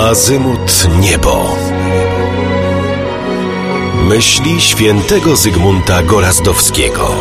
Azymut Niebo. Myśli świętego Zygmunta Gorazdowskiego.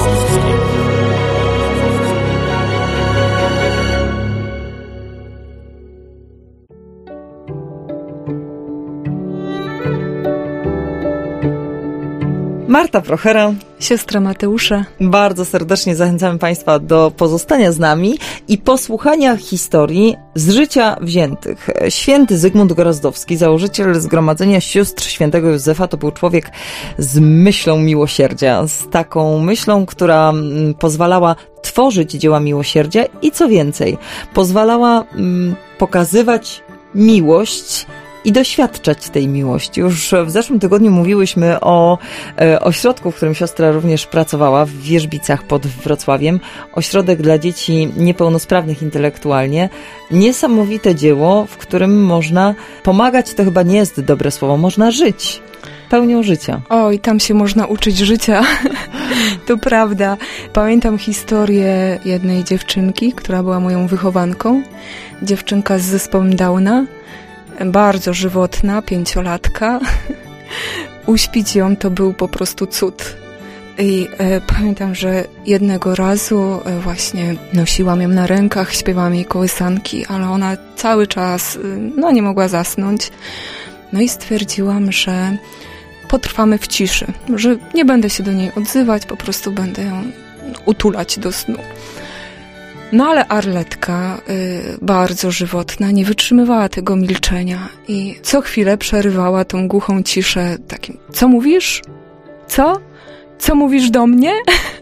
Marta Prochera, siostra Mateusza. Bardzo serdecznie zachęcamy Państwa do pozostania z nami i posłuchania historii z życia wziętych. Święty Zygmunt Gorazdowski, założyciel Zgromadzenia Sióstr Świętego Józefa, to był człowiek z myślą miłosierdzia, z taką myślą, która pozwalała tworzyć dzieła miłosierdzia i co więcej, pozwalała pokazywać miłość i doświadczać tej miłości. Już w zeszłym tygodniu mówiłyśmy o ośrodku, w którym siostra również pracowała, w Wierzbicach pod Wrocławiem. Ośrodek dla dzieci niepełnosprawnych intelektualnie. Niesamowite dzieło, w którym można pomagać, to chyba nie jest dobre słowo, można żyć. Pełnią życia. Oj, tam się można uczyć życia. To prawda. Pamiętam historię jednej dziewczynki, która była moją wychowanką. Dziewczynka z zespołem Downa. Bardzo żywotna, 5-latka. Uśpić ją to był po prostu cud. I pamiętam, że jednego razu właśnie nosiłam ją na rękach, śpiewałam jej kołysanki, ale ona cały czas nie mogła zasnąć. No i stwierdziłam, że potrwamy w ciszy, że nie będę się do niej odzywać, po prostu będę ją utulać do snu. No ale Arletka, bardzo żywotna, nie wytrzymywała tego milczenia i co chwilę przerywała tą głuchą ciszę takim: co mówisz? Co? Co mówisz do mnie?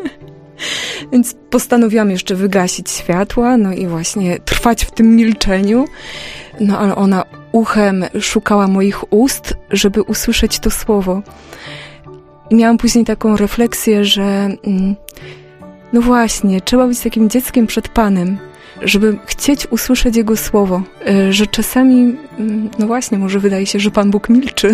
Więc postanowiłam jeszcze wygasić światła, no i właśnie trwać w tym milczeniu. No ale ona uchem szukała moich ust, żeby usłyszeć to słowo. I miałam później taką refleksję, że no właśnie, trzeba być takim dzieckiem przed Panem, żeby chcieć usłyszeć Jego słowo, że czasami, no właśnie, może wydaje się, że Pan Bóg milczy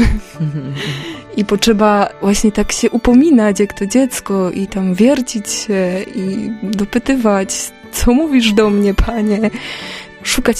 i potrzeba właśnie tak się upominać jak to dziecko i tam wiercić się i dopytywać, co mówisz do mnie, Panie, szukać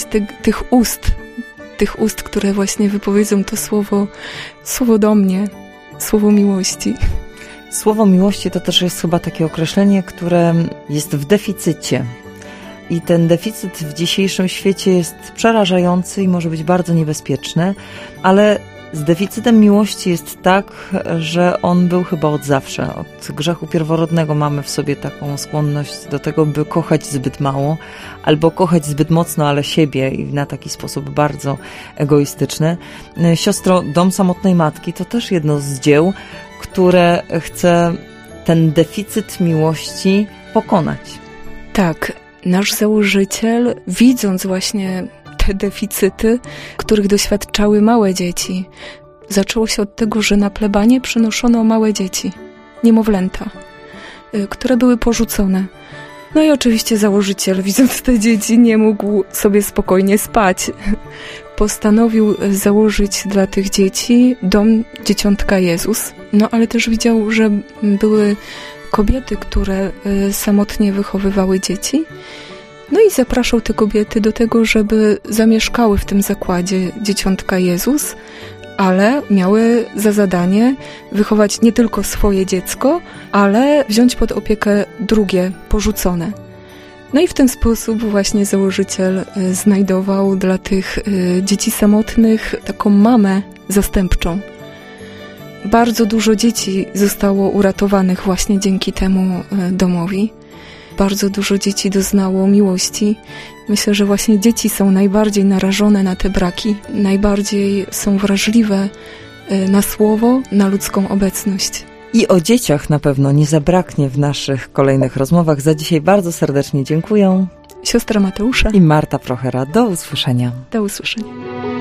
tych ust, które właśnie wypowiedzą to słowo do mnie, słowo miłości. Słowo miłości to też jest chyba takie określenie, które jest w deficycie. I ten deficyt w dzisiejszym świecie jest przerażający i może być bardzo niebezpieczny, ale z deficytem miłości jest tak, że on był chyba od zawsze. Od grzechu pierworodnego mamy w sobie taką skłonność do tego, by kochać zbyt mało, albo kochać zbyt mocno, ale siebie i na taki sposób bardzo egoistyczny. Siostro, Dom Samotnej Matki to też jedno z dzieł, które chce ten deficyt miłości pokonać. Tak, nasz założyciel, widząc właśnie te deficyty, których doświadczały małe dzieci, zaczęło się od tego, że na plebanie przynoszono małe dzieci, niemowlęta, które były porzucone. No i oczywiście założyciel, widząc te dzieci, nie mógł sobie spokojnie spać. Postanowił założyć dla tych dzieci dom Dzieciątka Jezus. No ale też widział, że były kobiety, które samotnie wychowywały dzieci. No i zapraszał te kobiety do tego, żeby zamieszkały w tym zakładzie Dzieciątka Jezus, ale miały za zadanie wychować nie tylko swoje dziecko, ale wziąć pod opiekę drugie, porzucone. No i w ten sposób właśnie założyciel znajdował dla tych dzieci samotnych taką mamę zastępczą. Bardzo dużo dzieci zostało uratowanych właśnie dzięki temu domowi. Bardzo dużo dzieci doznało miłości. Myślę, że właśnie dzieci są najbardziej narażone na te braki, najbardziej są wrażliwe na słowo, na ludzką obecność. I o dzieciach na pewno nie zabraknie w naszych kolejnych rozmowach. Za dzisiaj bardzo serdecznie dziękuję. Siostra Mateusza i Marta Prochera. Do usłyszenia. Do usłyszenia.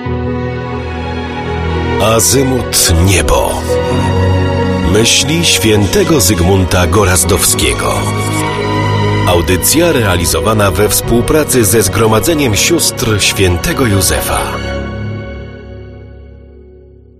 Azymut Niebo. Myśli świętego Zygmunta Gorazdowskiego. Audycja realizowana we współpracy ze Zgromadzeniem Sióstr Świętego Józefa.